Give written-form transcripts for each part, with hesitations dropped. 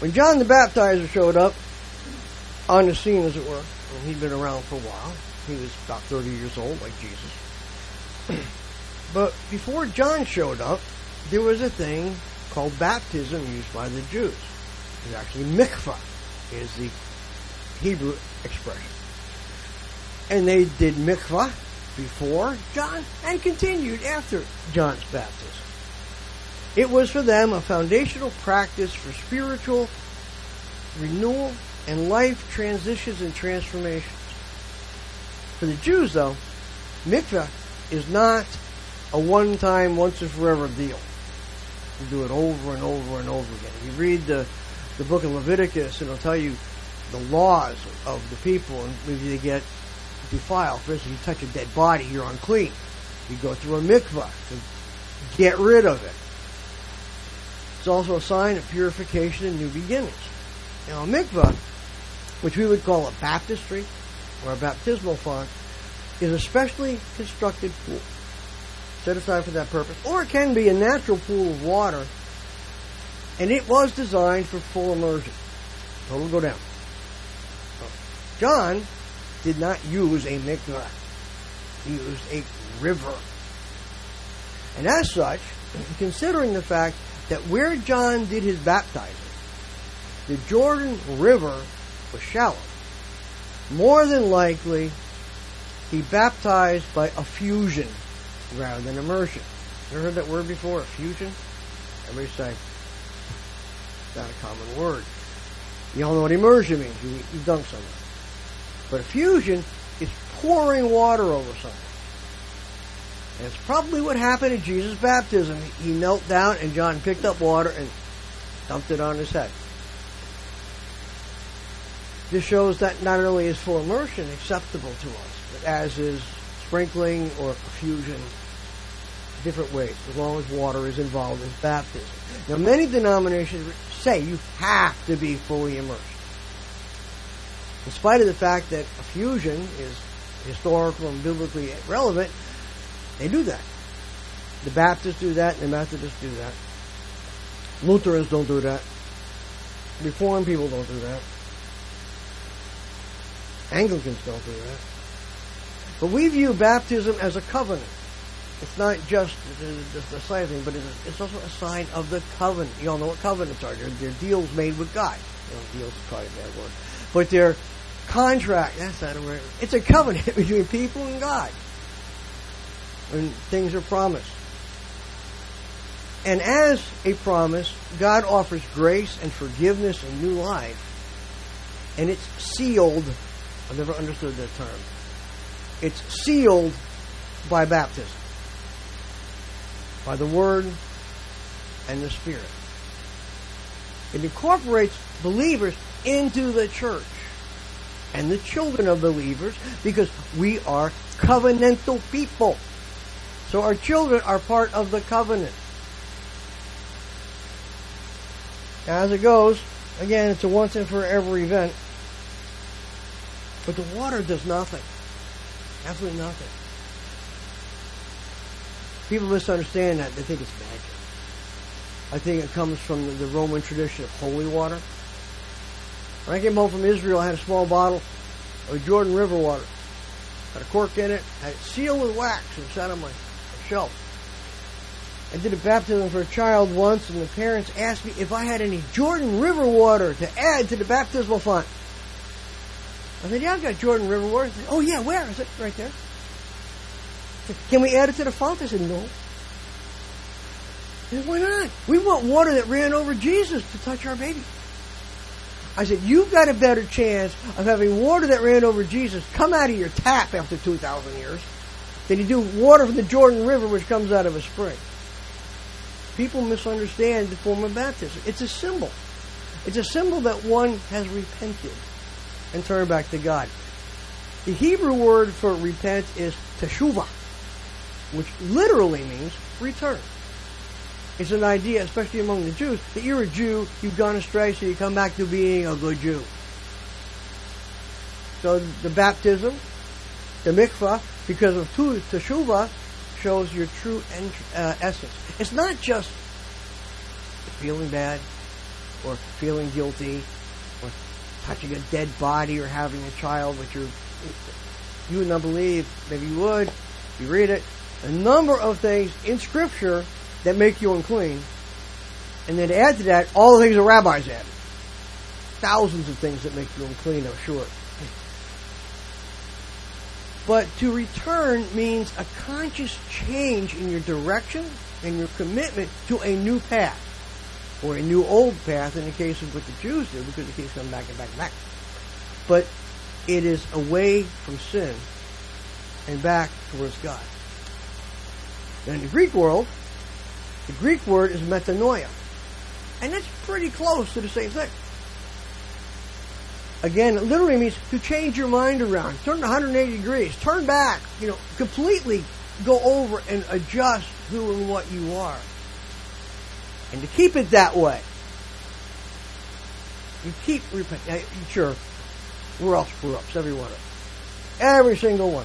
When John the Baptizer showed up on the scene, as it were, and he'd been around for a while, he was about 30 years old, like Jesus. But before John showed up, there was a thing called baptism used by the Jews. It's actually mikvah, is the Hebrew expression. And they did mikvah before John and continued after John's baptism. It was for them a foundational practice for spiritual renewal and life transitions and transformations. For the Jews, though, mikvah is not a one-time, once-and-forever deal. You do it over and over and over again. You read the book of Leviticus, and it'll tell you the laws of the people, and maybe they get defiled. For instance, you touch a dead body, you're unclean. You go through a mikvah to get rid of it. It's also a sign of purification and new beginnings. Now, a mikvah, which we would call a baptistry or a baptismal font, is a specially constructed pool set aside for that purpose, or it can be a natural pool of water, and it was designed for full immersion. So we'll go down. John did not use a mikvah. He used a river. And as such, considering the fact that where John did his baptizing, the Jordan River was shallow, more than likely he baptized by effusion rather than immersion. You ever heard that word before, effusion? Everybody say, it's not a common word. You all know what immersion means. You dunk something. But effusion is pouring water over something. And it's probably what happened at Jesus' baptism. He knelt down and John picked up water and dumped it on his head. This shows that not only is full immersion acceptable to us, but as is sprinkling or effusion, different ways, as long as water is involved in baptism. Now, many denominations say you have to be fully immersed. In spite of the fact that effusion is historical and biblically relevant, they do that. The Baptists do that, and the Methodists do that. Lutherans don't do that. Reformed people don't do that. Anglicans don't do that. But we view baptism as a covenant. It's not just a sign thing, but it's also a sign of the covenant. You all know what covenants are. They're deals made with God. Deals is probably a bad word. But they're contract. That's not a word. It's a covenant between people and God. When things are promised. And as a promise, God offers grace and forgiveness and new life. And it's sealed. I've never understood that term. It's sealed by baptism. By the Word and the Spirit. It incorporates believers into the church and the children of believers because we are covenantal people. So our children are part of the covenant. As it goes, again, it's a once and forever event. But the water does nothing. Absolutely nothing. People misunderstand that. They think it's magic. I think it comes from the Roman tradition of holy water. When I came home from Israel, I had a small bottle of Jordan River water. Had a cork in it, had it sealed with wax and sat on my shelf. I did a baptism for a child once, and the parents asked me if I had any Jordan River water to add to the baptismal font. I said, yeah, I've got Jordan River water. Said, oh, yeah, where? I said, right there. I said, can we add it to the font? I said, no. I said, why not? We want water that ran over Jesus to touch our baby. I said, you've got a better chance of having water that ran over Jesus come out of your tap after 2,000 years than you do water from the Jordan River which comes out of a spring. People misunderstand the form of baptism. It's a symbol. It's a symbol that one has repented and turned back to God. The Hebrew word for repent is teshuvah, which literally means return. It's an idea, especially among the Jews, that you're a Jew, you've gone astray, so you come back to being a good Jew. So the baptism, the mikvah, because of teshuvah, shows your true essence. It's not just feeling bad, or feeling guilty, or touching a dead body, or having a child, which you would not believe. Maybe you would. If you read it, a number of things in Scripture that make you unclean. And then to add to that, all the things the rabbis added. Thousands of things that make you unclean, I'm sure. But to return means a conscious change in your direction and your commitment to a new path. Or a new old path in the case of what the Jews do, because it keeps coming back and back and back. But it is away from sin and back towards God. Now in the Greek world, the Greek word is metanoia. And that's pretty close to the same thing. Again, it literally means to change your mind around. Turn 180 degrees. Turn back. Completely go over and adjust who and what you are. And to keep it that way. You keep repenting. Sure, we're all screw-ups, every one of us. Every single one.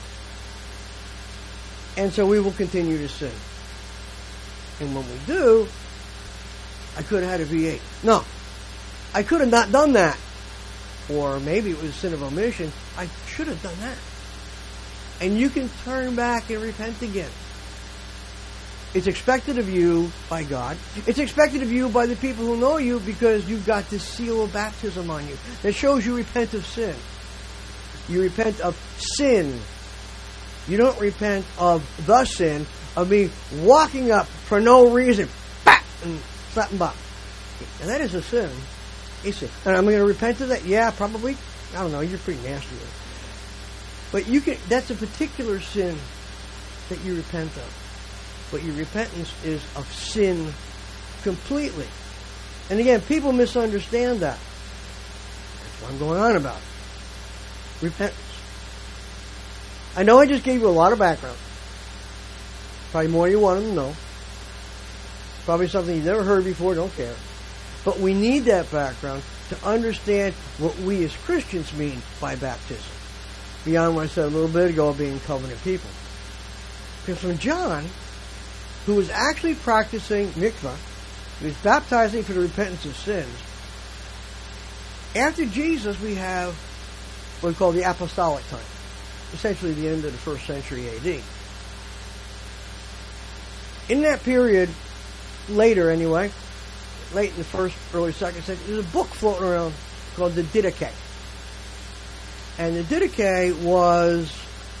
And so we will continue to sin. And when we do, I could have had a V8. No. I could have not done that. Or maybe it was a sin of omission. I should have done that. And you can turn back and repent again. It's expected of you by God. It's expected of you by the people who know you, because you've got this seal of baptism on you that shows you repent of sin. You repent of sin. You don't repent of the sin of me walking up for no reason, bat, and slapping back. And that is a sin. A sin. And I'm going to repent of that? Yeah, probably. I don't know. You're pretty nasty with it. But that's a particular sin that you repent of. But your repentance is of sin completely. And again, people misunderstand that. That's what I'm going on about. Repentance. I know I just gave you a lot of background. Probably more than you wanted to know. Probably something you've never heard before, don't care. But we need that background to understand what we as Christians mean by baptism. Beyond what I said a little bit ago, being covenant people. Because when John, who was actually practicing mikvah, he was baptizing for the repentance of sins. After Jesus, we have what we call the apostolic time. Essentially the end of the 1st century A.D. In that period, later anyway, late in the 1st, early 2nd century, there's a book floating around called the Didache. And the Didache was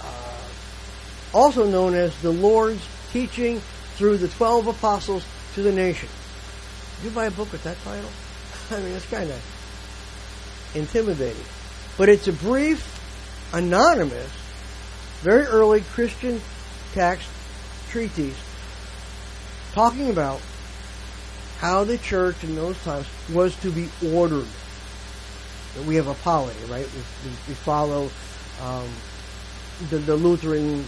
also known as the Lord's teaching through the 12 apostles to the nation. Did you buy a book with that title? I mean, it's kind of intimidating. But it's a brief, anonymous, very early Christian text, treatise, talking about how the church in those times was to be ordered. We have a polity, right? We follow the Lutheran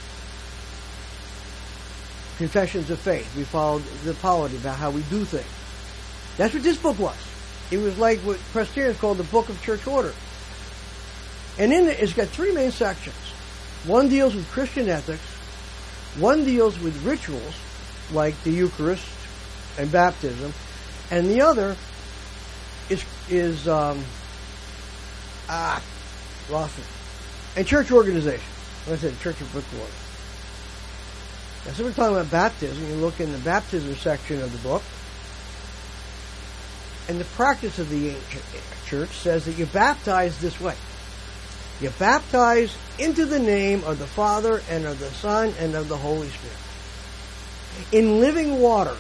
confessions of faith. We followed the polity about how we do things. That's what this book was. It was like what Presbyterians call the Book of Church Order. And in it, it's got 3 main sections. One deals with Christian ethics. One deals with rituals, like the Eucharist and baptism. And the other is lost it. And church organization. Like I said, Church of Book Order. Now, so we're talking about baptism. You look in the baptism section of the book. And the practice of the ancient church says that you baptize this way. You baptize into the name of the Father and of the Son and of the Holy Spirit. In living water.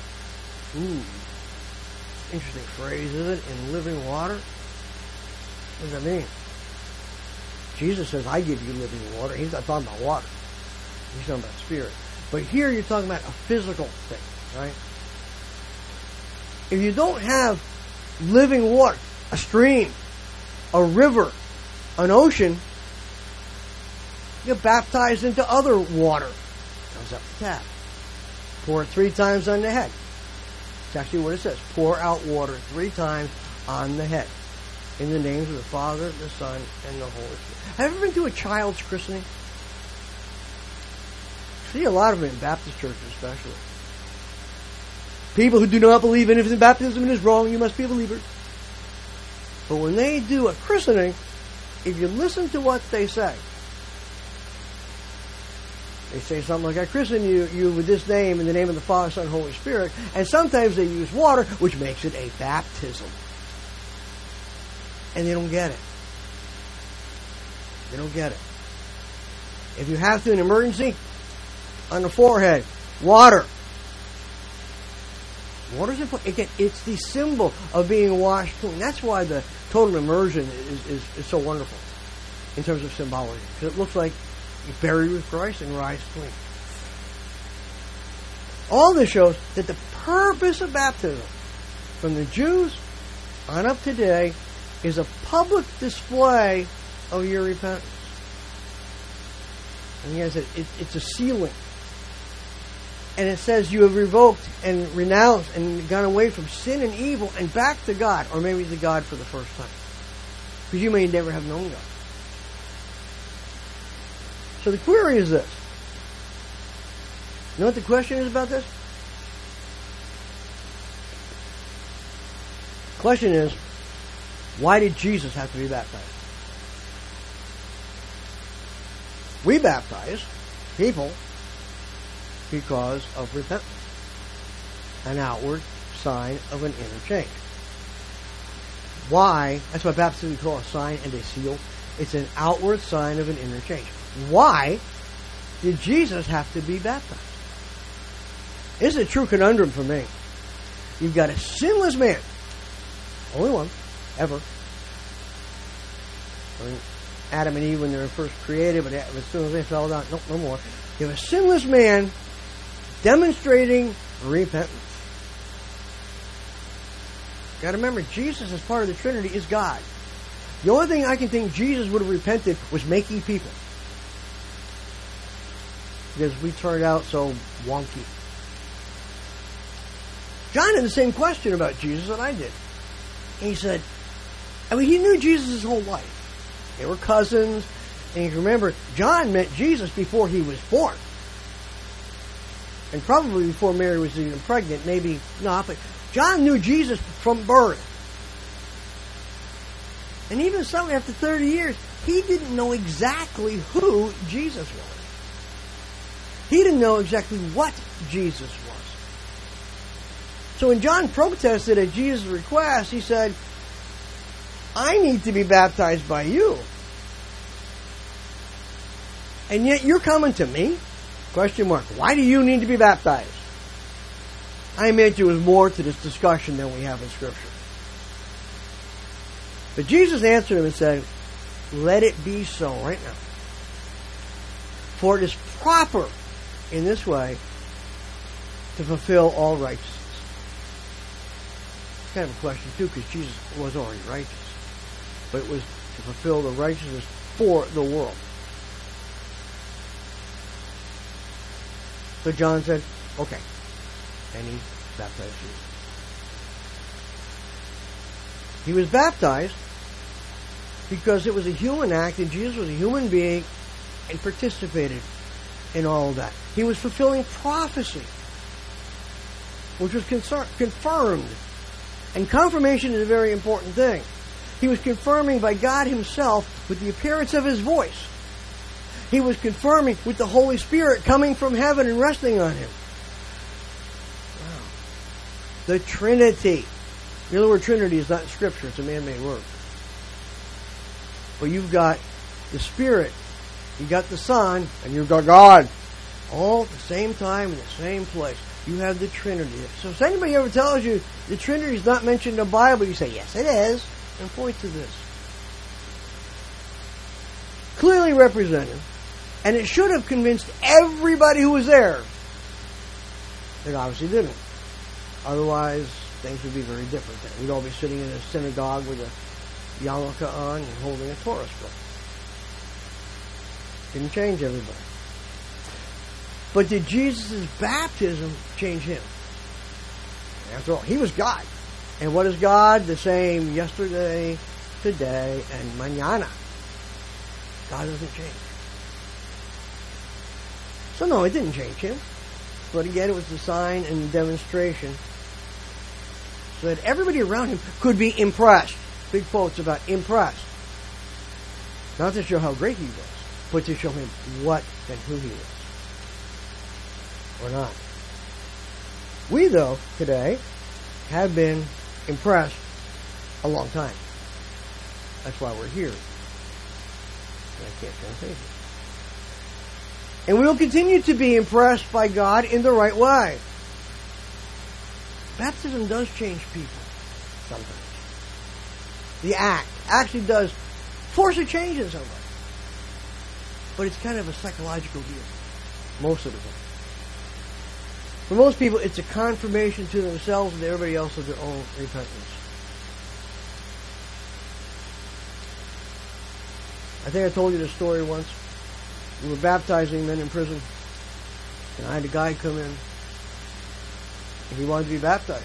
Interesting phrase, isn't it? In living water? What does that mean? Jesus says, I give you living water. He's not talking about water. He's talking about spirit. But here you're talking about a physical thing, right? If you don't have living water, a stream, a river, an ocean, you're baptized into other water. Comes up the tap. Pour it 3 times on the head. It's actually what it says. Pour out water 3 times on the head. In the names of the Father, the Son, and the Holy Spirit. Have you ever been to a child's christening? I see a lot of them in Baptist churches especially. People who do not believe in infant baptism is wrong. You must be a believer. But when they do a christening, if you listen to what they say something like, I christen you with this name in the name of the Father, Son, and Holy Spirit. And sometimes they use water, which makes it a baptism. And they don't get it. They don't get it. If you have to, in an emergency, on the forehead, water. Water's important. Again, it's the symbol of being washed clean. That's why the total immersion is so wonderful in terms of symbology. Because it looks like you're buried with Christ and rise clean. All this shows that the purpose of baptism, from the Jews on up to today, is a public display of your repentance. And he said it's a sealing. And it says you have revoked and renounced and gone away from sin and evil and back to God, or maybe to God for the first time. Because you may never have known God. So the query is this. You know what the question is about this? The question is, why did Jesus have to be baptized? We baptize people because of repentance, an outward sign of an inner change. Why? That's why baptism we call a sign and a seal. It's an outward sign of an inner change. Why did Jesus have to be baptized? This is a true conundrum for me. You've got a sinless man, only one, ever. I mean, Adam and Eve when they were first created, but as soon as they fell down, no more. You have a sinless man demonstrating repentance. You got to remember, Jesus, as part of the Trinity, is God. The only thing I can think Jesus would have repented was making people, because we turned out so wonky. John had the same question about Jesus that I did. He said, he knew Jesus his whole life. They were cousins. And you remember, John met Jesus before he was born. And probably before Mary was even pregnant. Maybe not, but John knew Jesus from birth. And even so, after 30 years, he didn't know exactly who Jesus was. He didn't know exactly what Jesus was. So when John protested at Jesus' request, he said, I need to be baptized by you. And yet you're coming to me? Question mark. Why do you need to be baptized? I admit there was more to this discussion than we have in Scripture. But Jesus answered him and said, let it be so right now. For it is proper in this way to fulfill all righteousness. It's kind of a question too, because Jesus was already righteous. But it was to fulfill the righteousness for the world. So John said, okay. And he baptized Jesus. He was baptized because it was a human act and Jesus was a human being and participated in all of that. He was fulfilling prophecy, which was confirmed. And confirmation is a very important thing. He was confirming by God Himself with the appearance of His voice. He was confirming with the Holy Spirit coming from heaven and resting on Him. Wow. The Trinity. The other word Trinity is not in Scripture. It's a man-made word. But you've got the Spirit, you've got the Son, and you've got God. All at the same time in the same place. You have the Trinity. So if anybody ever tells you the Trinity is not mentioned in the Bible, you say, yes, it is. And point to this. Clearly represented. And it should have convinced everybody who was there. It obviously didn't. Otherwise, things would be very different. We'd all be sitting in a synagogue with a yarmulke on and holding a Torah scroll. Didn't change everybody. But did Jesus' baptism change him? After all, he was God. And what is God? The same yesterday, today, and mañana. God doesn't change. So no, it didn't change him. But again, it was the sign and demonstration so that everybody around him could be impressed. Big quotes about impressed. Not to show how great he was, but to show him what and who he was. Or not. We, though, today, have been impressed a long time. That's why we're here. I can't turn pages. And we will continue to be impressed by God in the right way. Baptism does change people sometimes. The act actually does force a change in somebody. But it's kind of a psychological deal. Most of the time. For most people, it's a confirmation to themselves and to everybody else of their own repentance. I think I told you this story once. We were baptizing men in prison, and I had a guy come in, and he wanted to be baptized.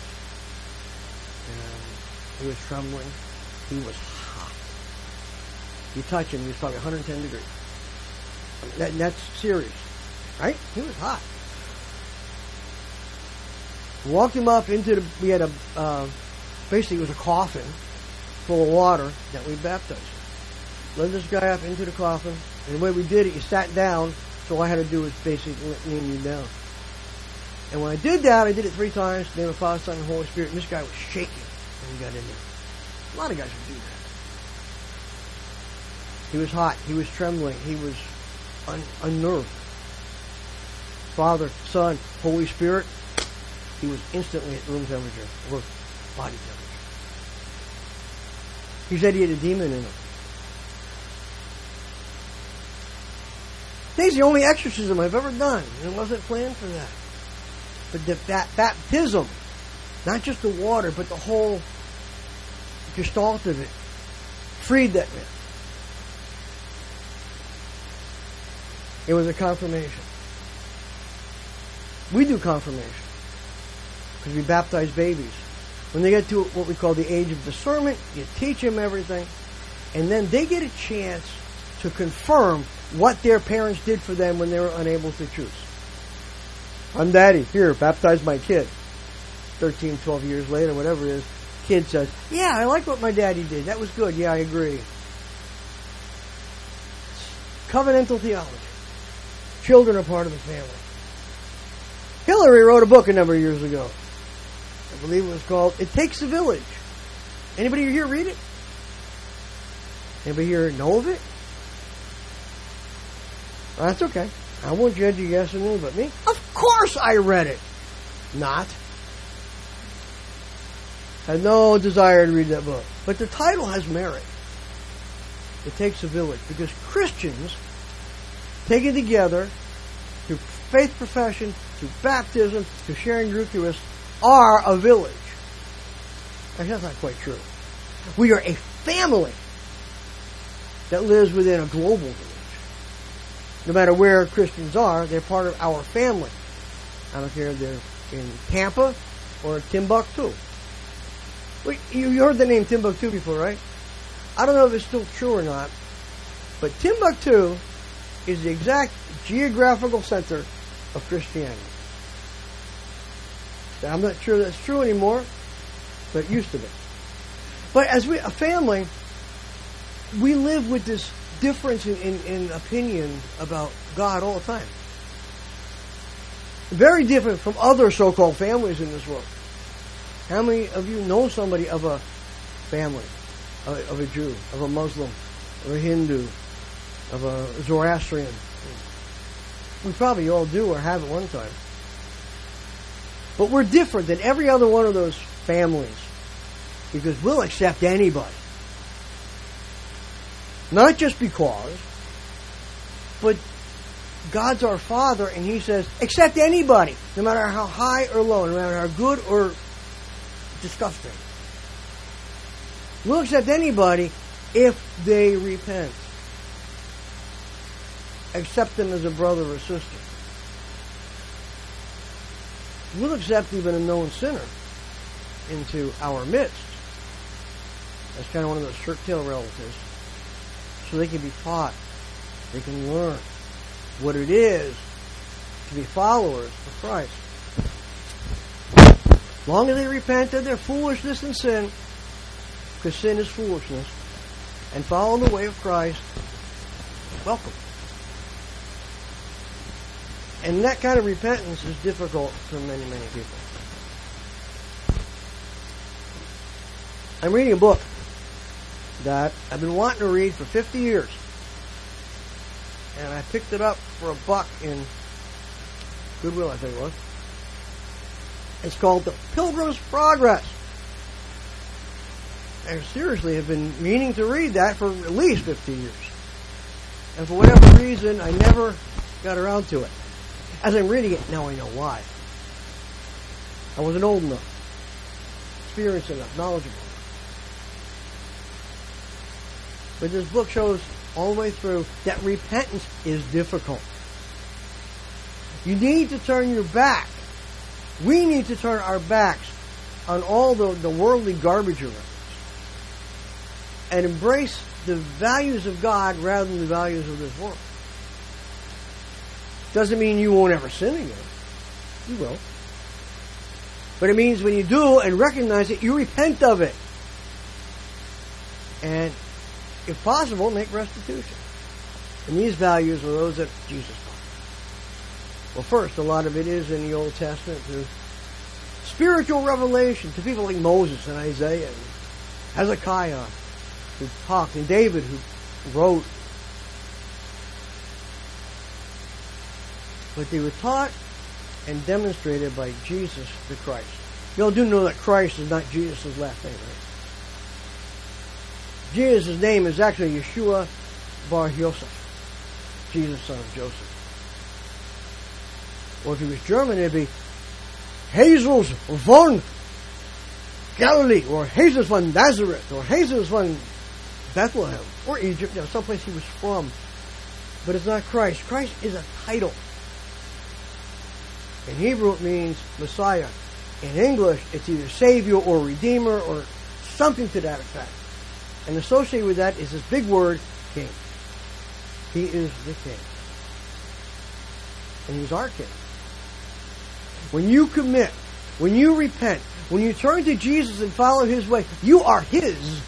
And he was trembling. He was hot. You touch him, he was probably 110 degrees. That's serious, right? He was hot. We walked him up into we had basically it was a coffin full of water that we baptized. Led this guy up into the coffin, and the way we did it, he sat down, so all I had to do was basically lean you down. And when I did that, I did it 3 times, in the name of the Father, Son, and Holy Spirit, and this guy was shaking when he got in there. A lot of guys would do that. He was hot, he was trembling, he was unnerved. Father, Son, Holy Spirit, he was instantly at room temperature, or body temperature. He said he had a demon in him. This is the only exorcism I've ever done, and it wasn't planned for that. But that baptism, not just the water, but the whole gestalt of it, freed that man. It was a confirmation. We do confirmation because we baptize babies. When they get to what we call the age of discernment, you teach them everything, and then they get a chance to confirm what their parents did for them when they were unable to choose. I'm daddy. Here, baptize my kid. 13, 12 years later, whatever it is, kid says, yeah, I like what my daddy did. That was good. Yeah, I agree. Covenantal theology. Children are part of the family. Hillary wrote a book a number of years ago. I believe it was called It Takes a Village. Anybody here read it? Anybody here know of it? Well, that's okay. I won't judge you guys or me, but me? Of course I read it. Not. Had no desire to read that book. But the title has merit. It takes a village. Because Christians, taken together, through faith profession, through baptism, through sharing the Eucharist, are a village. Actually, that's not quite true. We are a family that lives within a global village. No matter where Christians are, they're part of our family. I don't care if they're in Tampa or Timbuktu. You heard the name Timbuktu before, right? I don't know if it's still true or not, but Timbuktu is the exact geographical center of Christianity. I'm not sure that's true anymore, but it used to be. But as a family, we live with this difference in opinion about God all the time. Very different from other so-called families in this world. How many of you know somebody of a family, of a Jew, of a Muslim, of a Hindu, of a Zoroastrian? We probably all do or have at one time. But we're different than every other one of those families because we'll accept anybody. Not just because, but God's our Father, and He says, accept anybody, no matter how high or low, no matter how good or disgusting. We'll accept anybody if they repent. Accept them as a brother or sister. We'll accept even a known sinner into our midst. That's kind of one of those shirt-tail relatives. So they can be taught. They can learn what it is to be followers of Christ. As long as they repent of their foolishness and sin, because sin is foolishness, and follow the way of Christ, welcome. And that kind of repentance is difficult for many, many people. I'm reading a book that I've been wanting to read for 50 years. And I picked it up for $1 in Goodwill, I think it was. It's called The Pilgrim's Progress. I seriously have been meaning to read that for at least 50 years. And for whatever reason, I never got around to it. As I'm reading it, now I know why. I wasn't old enough, experienced enough, knowledgeable. But this book shows all the way through that repentance is difficult. You need to turn your back. We need to turn our backs on all the worldly garbage around us and embrace the values of God rather than the values of this world. Doesn't mean you won't ever sin again. You will. But it means when you do and recognize it, you repent of it. And if possible, make restitution. And these values are those that Jesus taught. Well, first, a lot of it is in the Old Testament through spiritual revelation to people like Moses and Isaiah and Hezekiah who talked, and David who wrote. But they were taught and demonstrated by Jesus the Christ. You all do know that Christ is not Jesus' last name, right? Jesus' name is actually Yeshua Bar Yosef, Jesus, son of Joseph. Or if he was German, it'd be Jesus von Galilee, or Jesus von Nazareth, or Jesus von Bethlehem, or Egypt, someplace he was from. But it's not Christ. Christ is a title. In Hebrew, it means Messiah. In English, it's either Savior or Redeemer or something to that effect. And associated with that is this big word, King. He is the King. And He's our King. When you commit, when you repent, when you turn to Jesus and follow His way, you are His.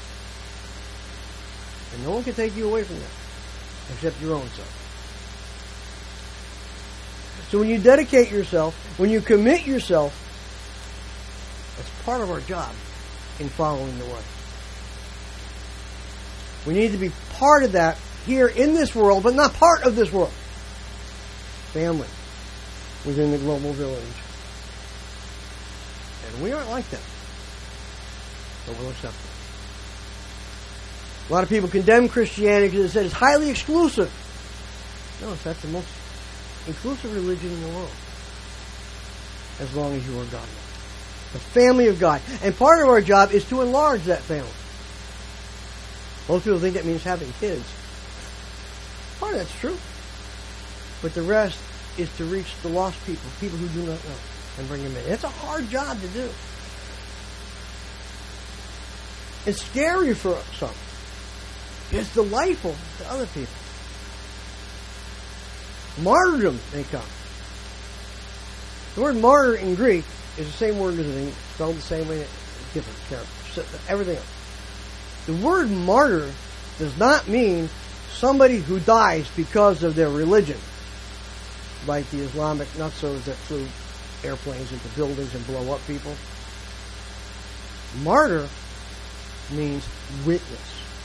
And no one can take you away from that, except your own self. So when you dedicate yourself, when you commit yourself, that's part of our job in following the way. We need to be part of that here in this world, but not part of this world. Family within the global village. And we aren't like that. But we'll accept it. A lot of people condemn Christianity because it said it's highly exclusive. No, that's the most inclusive religion in the world. As long as you are godly. The family of God. And part of our job is to enlarge that family. Most people think that means having kids. Part of that's true. But the rest is to reach the lost people, people who do not know, and bring them in. It's a hard job to do. It's scary for some. It's delightful to other people. Martyrdom may come. The word martyr in Greek is the same word as in English, spelled the same way, different characters, everything else. The word martyr does not mean somebody who dies because of their religion, like the Islamic nutsos that flew airplanes into buildings and blow up people. Martyr means witness.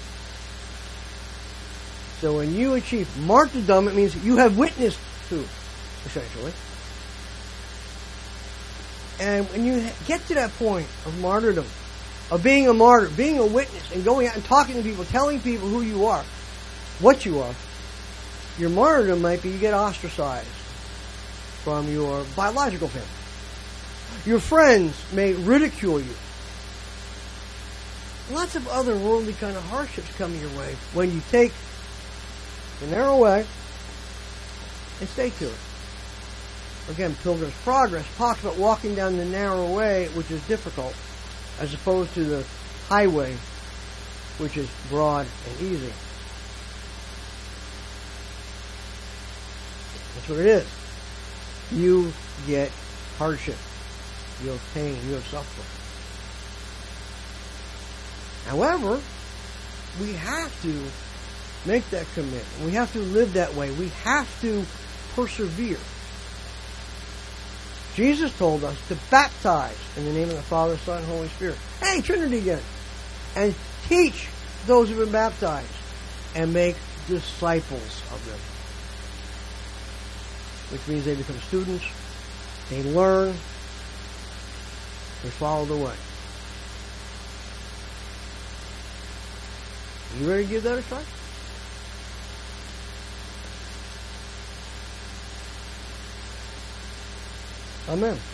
So when you achieve martyrdom, it means you have witnessed to, essentially. And when you get to that point of martyrdom, of being a martyr, being a witness, and going out and talking to people, telling people who you are, what you are, your martyrdom might be you get ostracized from your biological family. Your friends may ridicule you. Lots of other worldly kind of hardships come your way when you take the narrow way and stay to it. Again, Pilgrim's Progress talks about walking down the narrow way, which is difficult, as opposed to the highway, which is broad and easy. That's what it is. You get hardship. you have pain, you have suffering. However, we have to make that commitment. We have to live that way. We have to persevere. Jesus told us to baptize in the name of the Father, Son, and Holy Spirit. Hey, Trinity again. And teach those who have been baptized and make disciples of them. Which means they become students, they learn, they follow the way. You ready to give that a try? Amen.